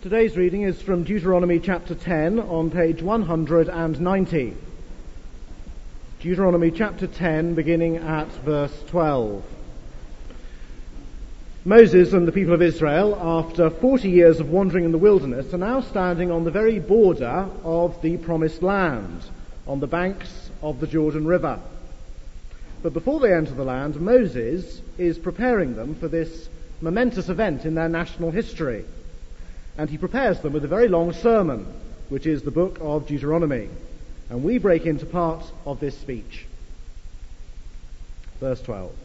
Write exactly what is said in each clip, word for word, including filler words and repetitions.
Today's reading is from Deuteronomy chapter ten on page one hundred ninety. Deuteronomy chapter ten, beginning at verse twelve. Moses and the people of Israel, after forty years of wandering in the wilderness, are now standing on the very border of the promised land, on the banks of the Jordan River. But before they enter the land, Moses is preparing them for this momentous event in their national history. And he prepares them with a very long sermon, which is the book of Deuteronomy. And we break into part of this speech. Verse twelve.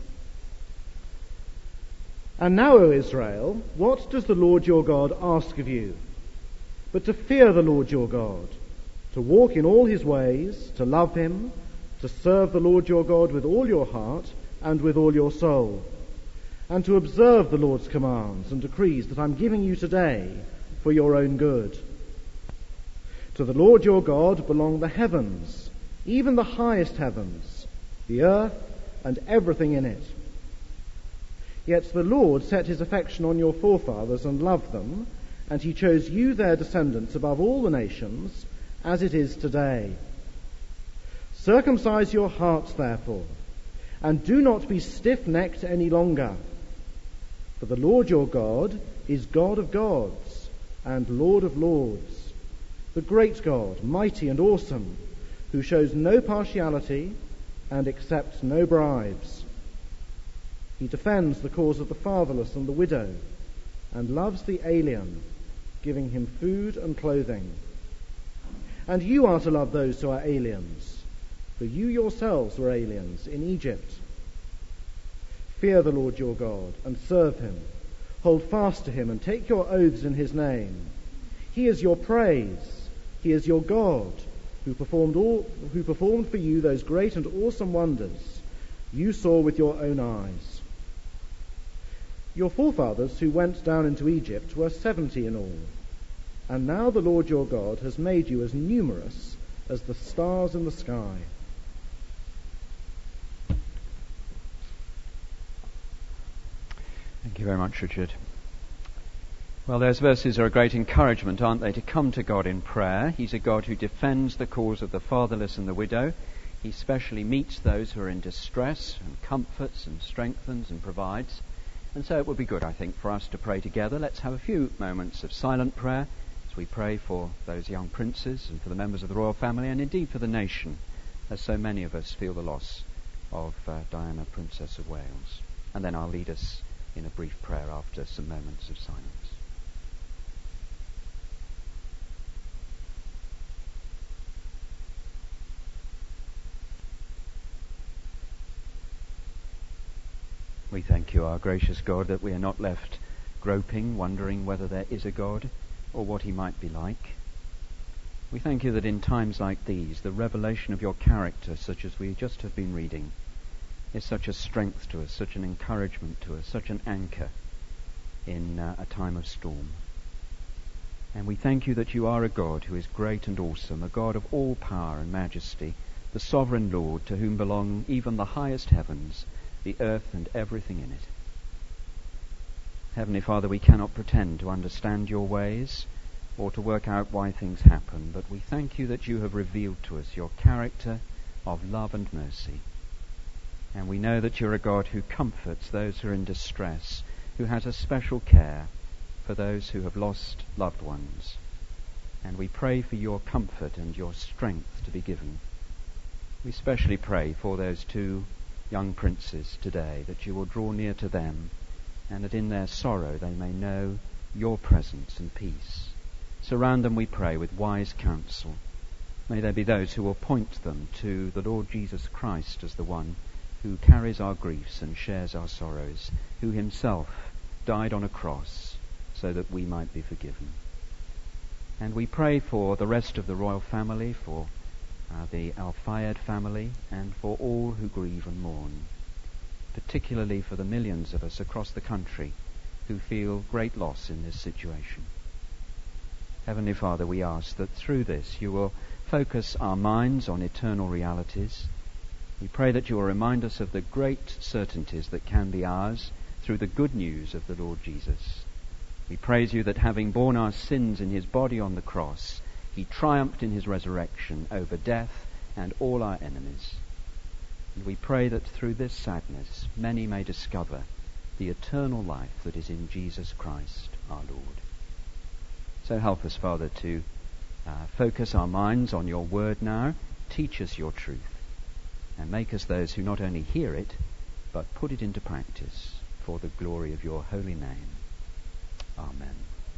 And now, O Israel, what does the Lord your God ask of you? But to fear the Lord your God, to walk in all his ways, to love him, to serve the Lord your God with all your heart and with all your soul, and to observe the Lord's commands and decrees that I'm giving you today for your own good. To the Lord your God belong the heavens, even the highest heavens, the earth and everything in it. Yet the Lord set his affection on your forefathers and loved them, and he chose you, their descendants, above all the nations, as it is today. Circumcise your hearts, therefore, and do not be stiff-necked any longer. For the Lord your God is God of gods and Lord of lords, the great God, mighty and awesome, who shows no partiality and accepts no bribes. He defends the cause of the fatherless and the widow, and loves the alien, giving him food and clothing. And you are to love those who are aliens, for you yourselves were aliens in Egypt. Fear the Lord your God and serve him. Hold fast to him and take your oaths in his name. He is your praise. He is your God, who performed all, who performed for you those great and awesome wonders you saw with your own eyes. Your forefathers who went down into Egypt were seventy in all, and now the Lord your God has made you as numerous as the stars in the sky. Thank you very much, Richard. Well, those verses are a great encouragement, aren't they, to come to God in prayer. He's a God who defends the cause of the fatherless and the widow. He specially meets those who are in distress and comforts and strengthens and provides. And so it would be good, I think, for us to pray together. Let's have a few moments of silent prayer as we pray for those young princes and for the members of the royal family and indeed for the nation, as so many of us feel the loss of uh, Diana, Princess of Wales. And then I'll lead us in a brief prayer after some moments of silence. We thank you, our gracious God, that we are not left groping, wondering whether there is a God or what he might be like. We thank you that in times like these, the revelation of your character, such as we just have been reading, is such a strength to us, such an encouragement to us, such an anchor in uh, a time of storm. And we thank you that you are a God who is great and awesome, a God of all power and majesty, the sovereign Lord to whom belong even the highest heavens, the earth and everything in it. Heavenly Father, we cannot pretend to understand your ways or to work out why things happen, but we thank you that you have revealed to us your character of love and mercy. And we know that you're a God who comforts those who are in distress, who has a special care for those who have lost loved ones. And we pray for your comfort and your strength to be given. We especially pray for those two young princes today, that you will draw near to them, and that in their sorrow they may know your presence and peace. Surround them, we pray, with wise counsel. May there be those who will point them to the Lord Jesus Christ as the one who carries our griefs and shares our sorrows, who himself died on a cross so that we might be forgiven. And we pray for the rest of the royal family, for uh, the Al-Fayed family, and for all who grieve and mourn, particularly for the millions of us across the country who feel great loss in this situation. Heavenly Father, we ask that through this you will focus our minds on eternal realities. We pray that you will remind us of the great certainties that can be ours through the good news of the Lord Jesus. We praise you that having borne our sins in his body on the cross, he triumphed in his resurrection over death and all our enemies. And we pray that through this sadness many may discover the eternal life that is in Jesus Christ our Lord. So help us, Father, to uh, focus our minds on your word now. Teach us your truth and make us those who not only hear it, but put it into practice for the glory of your holy name. Amen.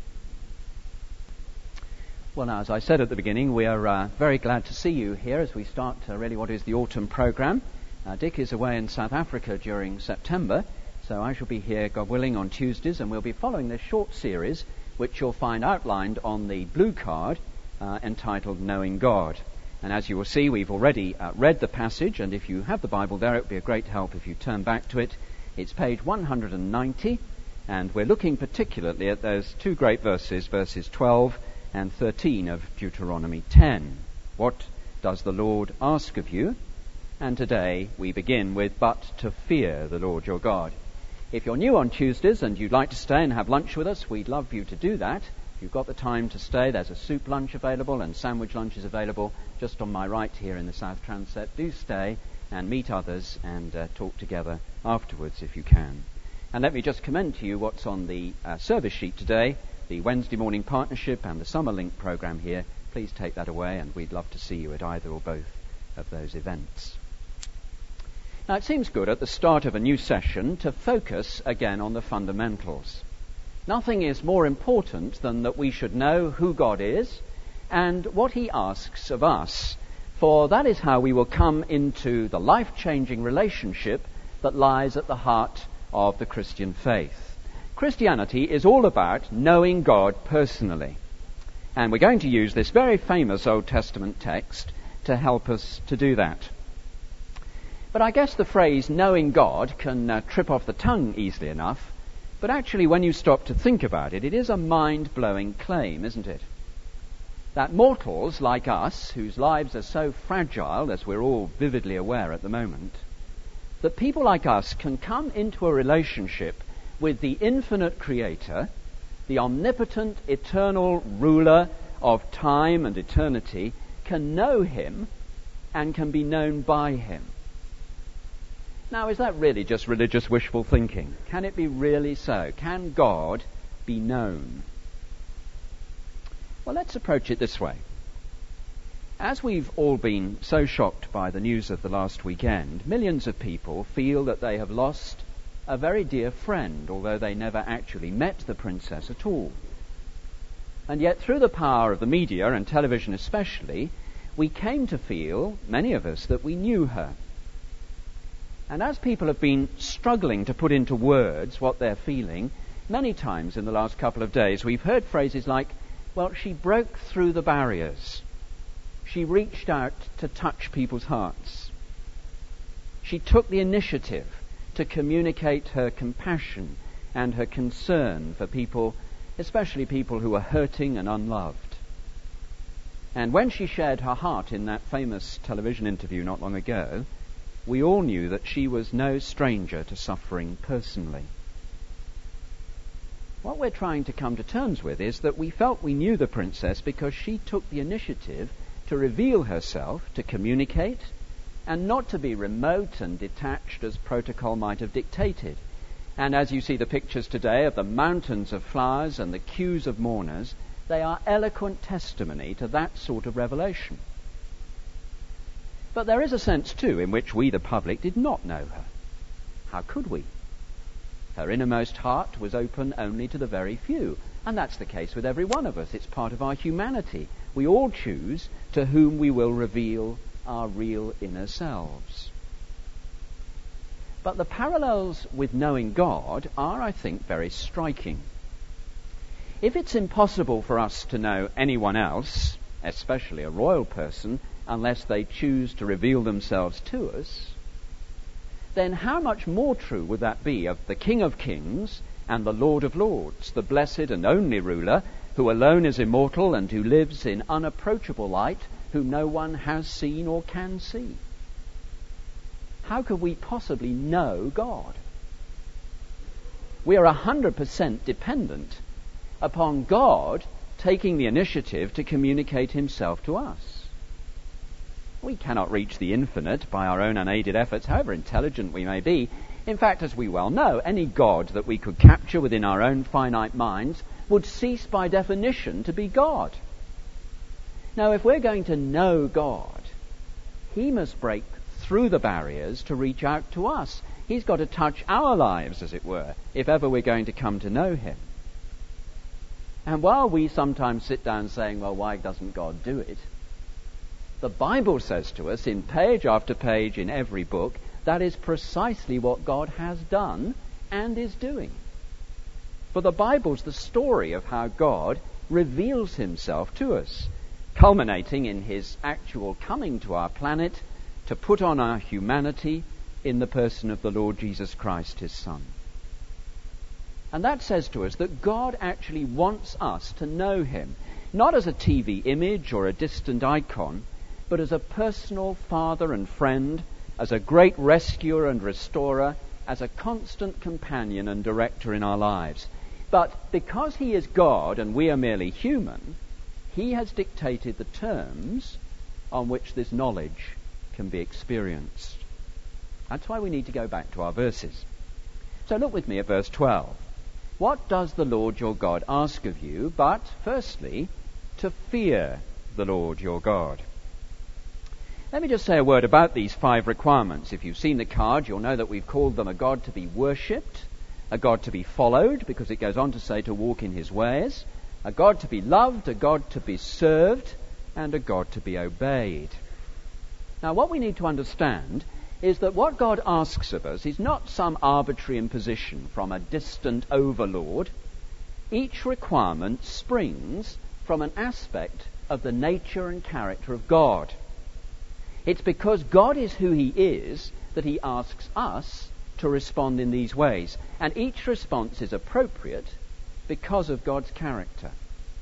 Well, now, as I said at the beginning, we are uh, very glad to see you here as we start uh, really what is the autumn programme. Uh, Dick is away in South Africa during September, so I shall be here, God willing, on Tuesdays, and we'll be following this short series, which you'll find outlined on the blue card, uh, entitled Knowing God. And as you will see, we've already uh, read the passage, and if you have the Bible there, it would be a great help if you turn back to it. It's page one hundred ninety, and we're looking particularly at those two great verses, verses twelve and thirteen of Deuteronomy ten. What does the Lord ask of you? And today we begin with, but to fear the Lord your God. If you're new on Tuesdays and you'd like to stay and have lunch with us, we'd love you to do that. If you've got the time to stay, there's a soup lunch available and sandwich lunches available just on my right here in the South Transept. Do stay and meet others and uh, talk together afterwards if you can. And let me just commend to you what's on the uh, service sheet today, the Wednesday morning partnership and the Summer Link program here. Please take that away, and we'd love to see you at either or both of those events. Now, it seems good at the start of a new session to focus again on the fundamentals. Nothing is more important than that we should know who God is and what he asks of us, for that is how we will come into the life-changing relationship that lies at the heart of the Christian faith. Christianity is all about knowing God personally. And we're going to use this very famous Old Testament text to help us to do that. But I guess the phrase knowing God can uh, trip off the tongue easily enough. But actually, when you stop to think about it, it is a mind-blowing claim, isn't it? That mortals like us, whose lives are so fragile, as we're all vividly aware at the moment, that people like us can come into a relationship with the infinite Creator, the omnipotent, eternal ruler of time and eternity, can know him and can be known by him. Now, is that really just religious wishful thinking? Can it be really so? Can God be known? Well, let's approach it this way. As we've all been so shocked by the news of the last weekend, millions of people feel that they have lost a very dear friend, although they never actually met the princess at all. And yet, through the power of the media, and television especially, we came to feel, many of us, that we knew her. And as people have been struggling to put into words what they're feeling, many times in the last couple of days we've heard phrases like, well, she broke through the barriers. She reached out to touch people's hearts. She took the initiative to communicate her compassion and her concern for people, especially people who are hurting and unloved. And when she shared her heart in that famous television interview not long ago, we all knew that she was no stranger to suffering personally. What we're trying to come to terms with is that we felt we knew the princess because she took the initiative to reveal herself, to communicate, and not to be remote and detached as protocol might have dictated. And as you see the pictures today of the mountains of flowers and the queues of mourners, they are eloquent testimony to that sort of revelation. But there is a sense, too, in which we, the public, did not know her. How could we? Her innermost heart was open only to the very few. And that's the case with every one of us. It's part of our humanity. We all choose to whom we will reveal our real inner selves. But the parallels with knowing God are, I think, very striking. If it's impossible for us to know anyone else, especially a royal person, unless they choose to reveal themselves to us, then how much more true would that be of the King of Kings and the Lord of Lords, the blessed and only ruler, who alone is immortal and who lives in unapproachable light, whom no one has seen or can see? How could we possibly know God? We are one hundred percent dependent upon God taking the initiative to communicate himself to us. We cannot reach the infinite by our own unaided efforts, however intelligent we may be. In fact, as we well know, any God that we could capture within our own finite minds would cease by definition to be God. Now, if we're going to know God, he must break through the barriers to reach out to us. He's got to touch our lives, as it were, if ever we're going to come to know him. And while we sometimes sit down saying, well, why doesn't God do it? The Bible says to us in page after page in every book, that is precisely what God has done and is doing. For the Bible's the story of how God reveals himself to us, culminating in his actual coming to our planet to put on our humanity in the person of the Lord Jesus Christ, his Son. And that says to us that God actually wants us to know him, not as a T V image or a distant icon, but as a personal father and friend, as a great rescuer and restorer, as a constant companion and director in our lives. But because he is God and we are merely human, he has dictated the terms on which this knowledge can be experienced. That's why we need to go back to our verses. So look with me at verse twelve. What does the Lord your God ask of you, but, firstly, to fear the Lord your God? Let me just say a word about these five requirements. If you've seen the card, you'll know that we've called them a God to be worshipped, a God to be followed, because it goes on to say to walk in his ways, a God to be loved, a God to be served, and a God to be obeyed. Now, what we need to understand is that what God asks of us is not some arbitrary imposition from a distant overlord. Each requirement springs from an aspect of the nature and character of God. It's because God is who he is that he asks us to respond in these ways. And each response is appropriate because of God's character.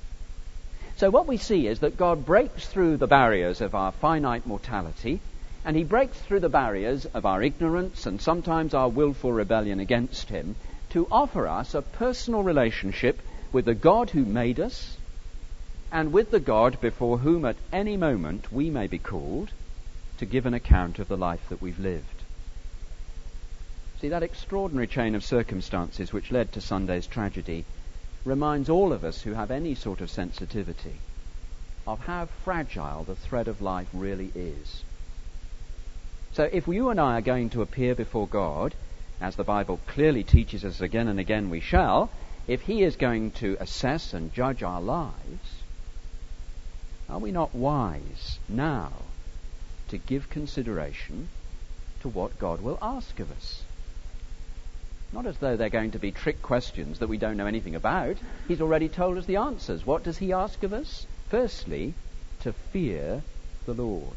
So what we see is that God breaks through the barriers of our finite mortality, and he breaks through the barriers of our ignorance and sometimes our willful rebellion against him to offer us a personal relationship with the God who made us and with the God before whom at any moment we may be called to give an account of the life that we've lived. See, that extraordinary chain of circumstances which led to Sunday's tragedy reminds all of us who have any sort of sensitivity of how fragile the thread of life really is. So if you and I are going to appear before God, as the Bible clearly teaches us again and again we shall, if he is going to assess and judge our lives, are we not wise now to give consideration to what God will ask of us? Not as though they're going to be trick questions that we don't know anything about. He's already told us the answers. What does he ask of us? Firstly, to fear the Lord.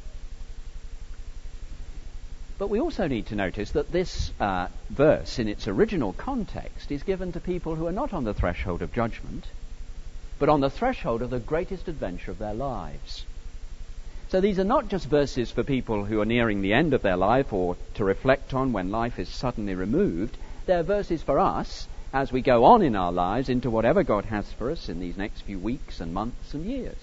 But we also need to notice that this uh, verse, in its original context, is given to people who are not on the threshold of judgment, but on the threshold of the greatest adventure of their lives. So these are not just verses for people who are nearing the end of their life or to reflect on when life is suddenly removed. They're verses for us as we go on in our lives into whatever God has for us in these next few weeks and months and years.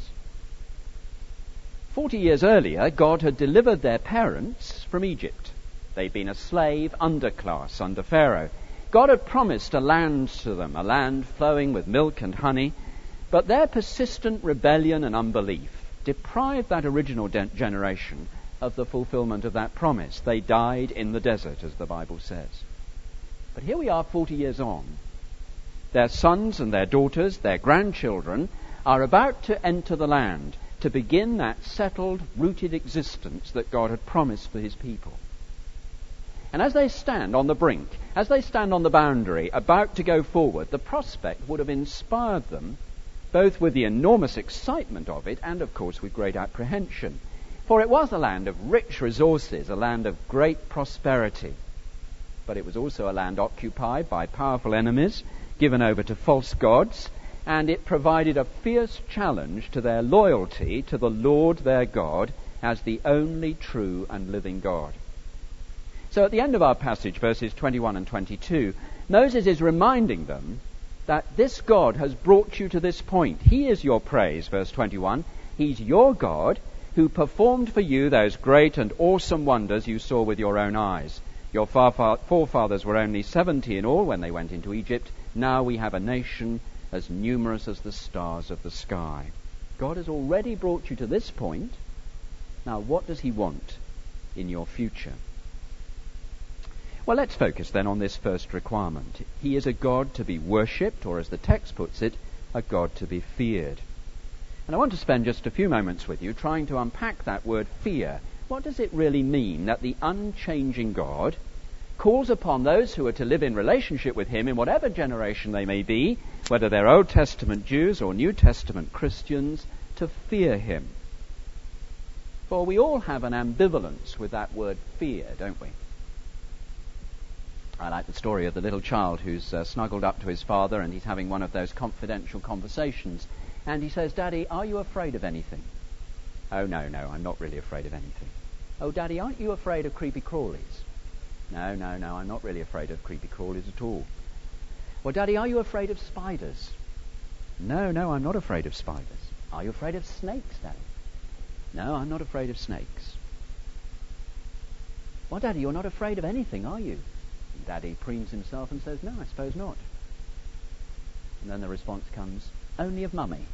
Forty years earlier, God had delivered their parents from Egypt. They'd been a slave underclass under Pharaoh. God had promised a land to them, a land flowing with milk and honey, but their persistent rebellion and unbelief deprived that original de- generation of the fulfillment of that promise. They died in the desert, as the Bible says. But here we are forty years on. Their sons and their daughters, their grandchildren, are about to enter the land, to begin that settled, rooted existence that God had promised for his people. And as they stand on the brink, as they stand on the boundary, about to go forward, the prospect would have inspired them both with the enormous excitement of it and, of course, with great apprehension. For it was a land of rich resources, a land of great prosperity. But it was also a land occupied by powerful enemies, given over to false gods, and it provided a fierce challenge to their loyalty to the Lord their God as the only true and living God. So at the end of our passage, verses twenty-one and twenty-two, Moses is reminding them that this God has brought you to this point. He is your praise, verse twenty-one. He's your God who performed for you those great and awesome wonders you saw with your own eyes. Your forefathers were only seventy in all when they went into Egypt. Now we have a nation as numerous as the stars of the sky. God has already brought you to this point. Now, what does he want in your future? Well, let's focus then on this first requirement. He is a God to be worshipped, or as the text puts it, a God to be feared. And I want to spend just a few moments with you trying to unpack that word fear. What does it really mean that the unchanging God calls upon those who are to live in relationship with him in whatever generation they may be, whether they're Old Testament Jews or New Testament Christians, to fear him? For we all have an ambivalence with that word fear, don't we? I like the story of the little child who's uh, snuggled up to his father and he's having one of those confidential conversations. And he says, "Daddy, are you afraid of anything?" "Oh, no, no, I'm not really afraid of anything." "Oh, Daddy, aren't you afraid of creepy crawlies?" "No, no, no, I'm not really afraid of creepy crawlies at all." "Well, Daddy, are you afraid of spiders?" "No, no, I'm not afraid of spiders." "Are you afraid of snakes, Daddy?" "No, I'm not afraid of snakes." "Well, Daddy, you're not afraid of anything, are you?" And Daddy preens himself and says, "No, I suppose not." And then the response comes, "Only of Mummy."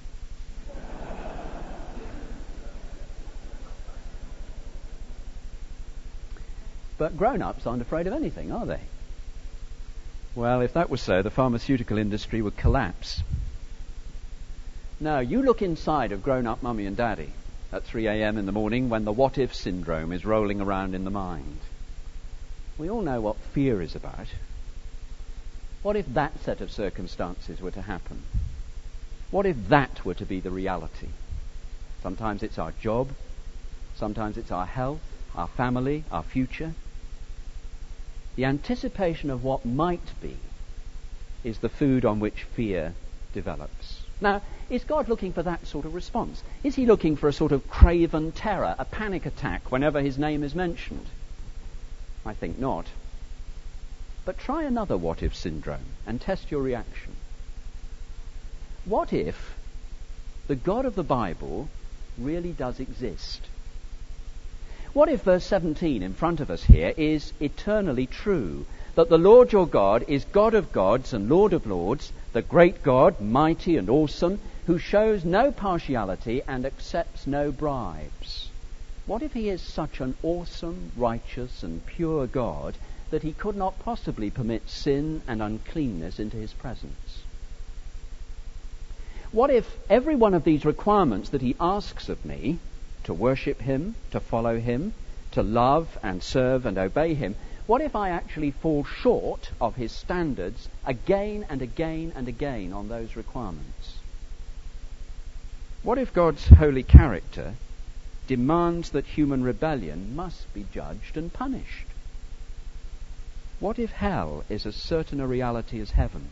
But grown-ups aren't afraid of anything, are they? Well, if that was so, the pharmaceutical industry would collapse. Now, you look inside of grown-up Mummy and Daddy at three a.m. in the morning when the what-if syndrome is rolling around in the mind. We all know what fear is about. What if that set of circumstances were to happen? What if that were to be the reality? Sometimes it's our job. Sometimes it's our health, our family, our future. The anticipation of what might be is the food on which fear develops. Now, is God looking for that sort of response? Is he looking for a sort of craven terror, a panic attack whenever his name is mentioned? I think not. But try another what-if syndrome and test your reaction. What if the God of the Bible really does exist? What if verse seventeen in front of us here is eternally true? That the Lord your God is God of gods and Lord of lords, the great God, mighty and awesome, who shows no partiality and accepts no bribes. What if he is such an awesome, righteous and pure God that he could not possibly permit sin and uncleanness into his presence? What if every one of these requirements that he asks of me, to worship him, to follow him, to love and serve and obey him, what if I actually fall short of his standards again and again and again on those requirements? What if God's holy character demands that human rebellion must be judged and punished? What if hell is as certain a reality as heaven?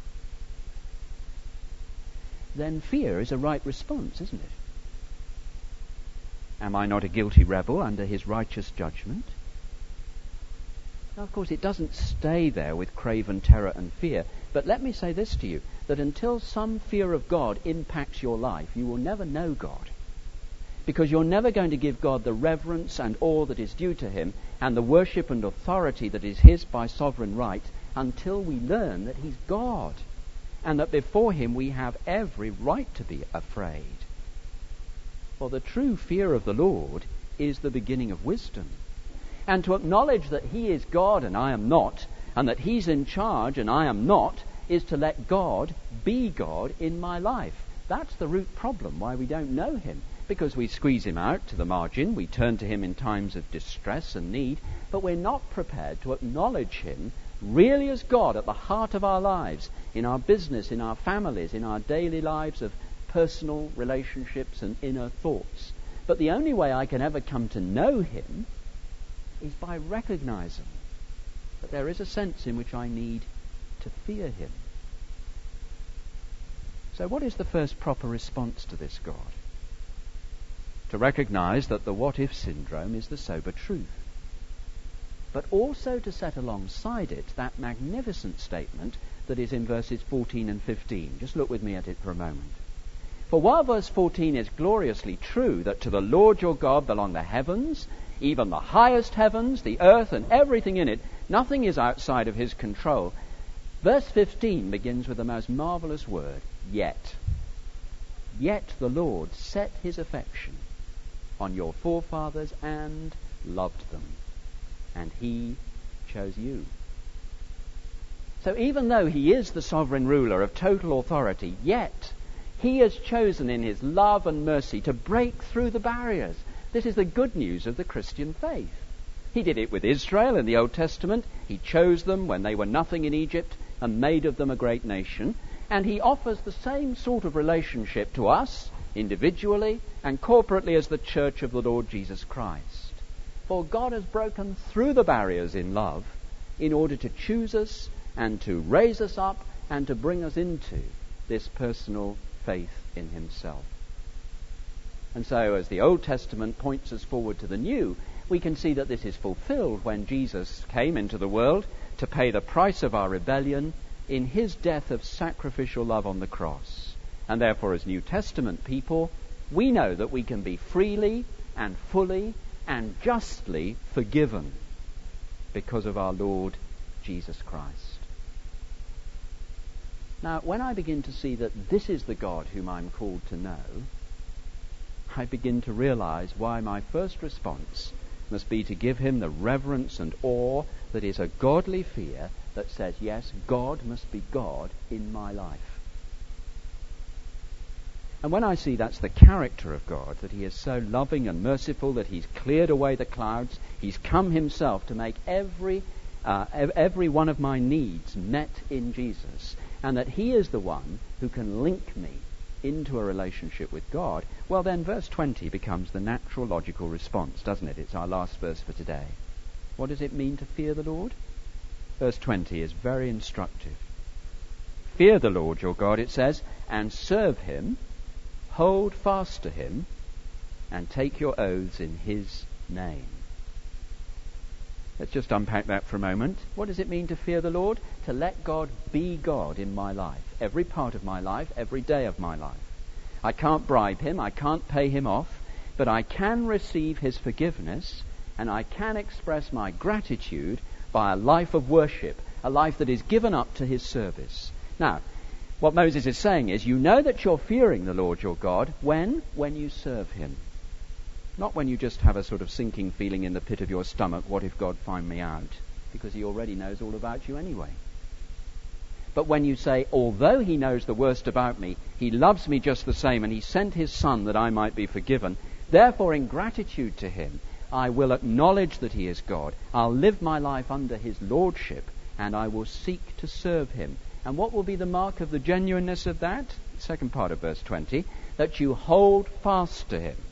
Then fear is a right response, isn't it? Am I not a guilty rebel under his righteous judgment? Now, of course, it doesn't stay there with craven terror and fear. But let me say this to you, that until some fear of God impacts your life, you will never know God. Because you're never going to give God the reverence and awe that is due to him and the worship and authority that is his by sovereign right until we learn that he's God and that before him we have every right to be afraid. For the true fear of the Lord is the beginning of wisdom. And to acknowledge that he is God and I am not, and that he's in charge and I am not, is to let God be God in my life. That's the root problem why we don't know him. Because we squeeze him out to the margin, we turn to him in times of distress and need, but we're not prepared to acknowledge him really as God at the heart of our lives, in our business, in our families, in our daily lives of personal relationships and inner thoughts. But the only way I can ever come to know him is by recognizing that there is a sense in which I need to fear him. So what is the first proper response to this God? To recognize that the what-if syndrome is the sober truth. but also to set alongside it that magnificent statement that is in verses fourteen and fifteen. Just look with me at it for a moment. For while verse fourteen is gloriously true that to the Lord your God belong the heavens, even the highest heavens, the earth and everything in it, nothing is outside of his control. Verse fifteen begins with the most marvelous word, yet. Yet the Lord set his affection on your forefathers and loved them, and he chose you. So even though he is the sovereign ruler of total authority, yet he has chosen in his love and mercy to break through the barriers. This is the good news of the Christian faith. He did it with Israel in the Old Testament. He chose them when they were nothing in Egypt and made of them a great nation. And he offers the same sort of relationship to us, individually and corporately as the church of the Lord Jesus Christ. For God has broken through the barriers in love in order to choose us and to raise us up and to bring us into this personal faith in himself. And so as the Old Testament points us forward to the New, we can see that this is fulfilled when Jesus came into the world to pay the price of our rebellion in his death of sacrificial love on the cross. And therefore, as New Testament people, we know that we can be freely and fully and justly forgiven because of our Lord Jesus Christ. Now, when I begin to see that this is the God whom I'm called to know, I begin to realize why my first response must be to give him the reverence and awe that is a godly fear that says, yes, God must be God in my life. And when I see that's the character of God, that he is so loving and merciful, that he's cleared away the clouds, he's come himself to make every uh, every one of my needs met in Jesus, and that he is the one who can link me into a relationship with God, well then verse twenty becomes the natural logical response, doesn't it? It's our last verse for today. What does it mean to fear the Lord? Verse twenty is very instructive. Fear the Lord your God, it says, and serve him, hold fast to him, and take your oaths in his name. Let's just unpack that for a moment. What does it mean to fear the Lord? To let God be God in my life, every part of my life, every day of my life. I can't bribe him, I can't pay him off, but I can receive his forgiveness, and I can express my gratitude by a life of worship, a life that is given up to his service. Now, what Moses is saying is, you know that you're fearing the Lord your God when? When you serve him. Not when you just have a sort of sinking feeling in the pit of your stomach, what if God find me out? Because he already knows all about you anyway. But when you say, although he knows the worst about me, he loves me just the same, and he sent his son that I might be forgiven, therefore in gratitude to him, I will acknowledge that he is God. I'll live my life under his lordship, and I will seek to serve him. And what will be the mark of the genuineness of that? Second part of verse twenty, that you hold fast to him.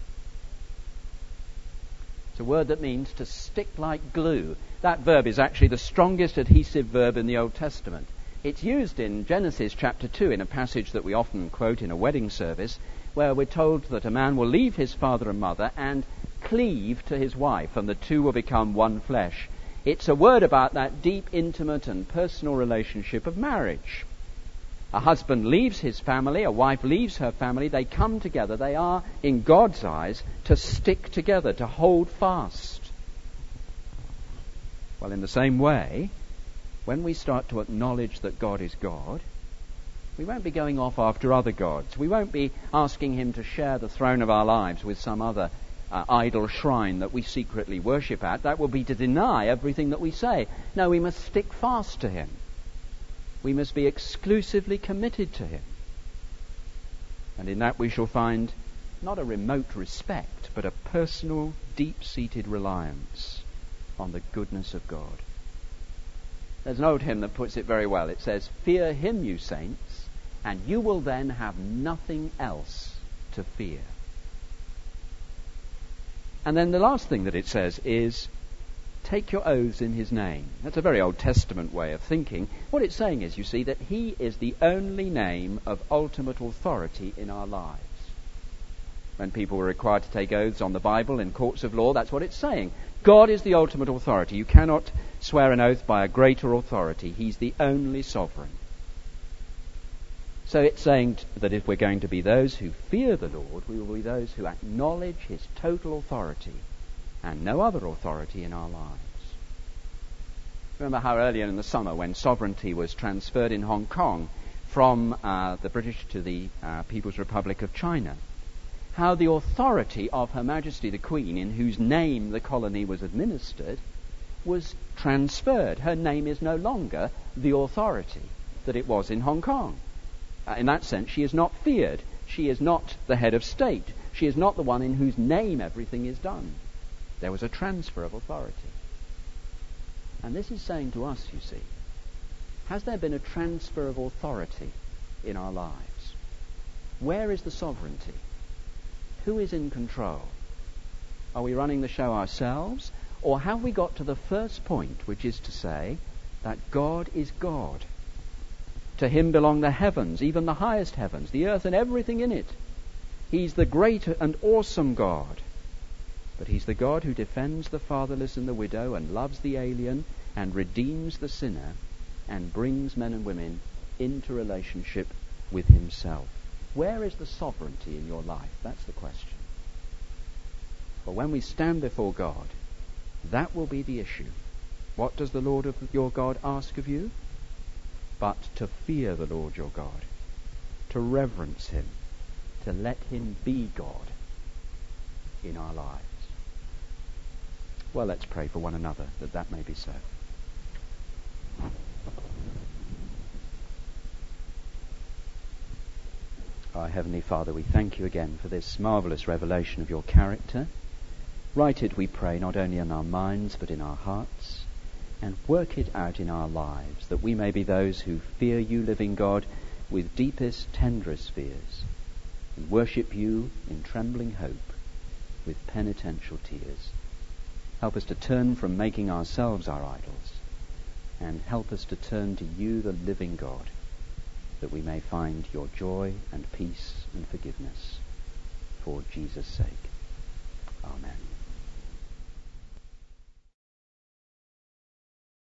It's a word that means to stick like glue. That verb is actually the strongest adhesive verb in the Old Testament. It's used in Genesis chapter two in a passage that we often quote in a wedding service, where we're told that a man will leave his father and mother and cleave to his wife, and the two will become one flesh. It's a word about that deep, intimate and personal relationship of marriage. A husband leaves his family, a wife leaves her family, they come together. They are, in God's eyes, to stick together, to hold fast. Well, in the same way, when we start to acknowledge that God is God, we won't be going off after other gods. We won't be asking him to share the throne of our lives with some other uh, idol shrine that we secretly worship at. That will be to deny everything that we say. No, we must stick fast to him. We must be exclusively committed to him. And in that we shall find not a remote respect, but a personal, deep-seated reliance on the goodness of God. There's an old hymn that puts it very well. It says, fear him, you saints, and you will then have nothing else to fear. And then the last thing that it says is, take your oaths in his name. That's a very Old Testament way of thinking. What it's saying is, you see, that he is the only name of ultimate authority in our lives. When people were required to take oaths on the Bible in courts of law, that's what it's saying. God is the ultimate authority. You cannot swear an oath by a greater authority. He's the only sovereign. So it's saying t- that if we're going to be those who fear the Lord, we will be those who acknowledge his total authority and no other authority in our lives. Remember how earlier in the summer, when sovereignty was transferred in Hong Kong from uh, the British to the uh, People's Republic of China, how the authority of Her Majesty the Queen, in whose name the colony was administered, was transferred. Her name is no longer the authority that it was in Hong Kong. Uh, in that sense, she is not feared. She is not the head of state. She is not the one in whose name everything is done. There was a transfer of authority. And this is saying to us, you see, has there been a transfer of authority in our lives? Where is the sovereignty? Who is in control? Are we running the show ourselves? Or have we got to the first point, which is to say that God is God? To him belong the heavens, even the highest heavens, the earth and everything in it. He's the great and awesome God. But he's the God who defends the fatherless and the widow and loves the alien and redeems the sinner and brings men and women into relationship with himself. Where is the sovereignty in your life? That's the question. For when we stand before God, that will be the issue. What does the Lord of your God ask of you? But to fear the Lord your God, to reverence him, to let him be God in our lives. Well, let's pray for one another that that may be so. Our Heavenly Father, we thank you again for this marvellous revelation of your character. Write it, we pray, not only in our minds but in our hearts, and work it out in our lives, that we may be those who fear you, living God, with deepest, tenderest fears, and worship you in trembling hope with penitential tears. Help us to turn from making ourselves our idols, and help us to turn to you, the living God, that we may find your joy and peace and forgiveness for Jesus' sake. Amen.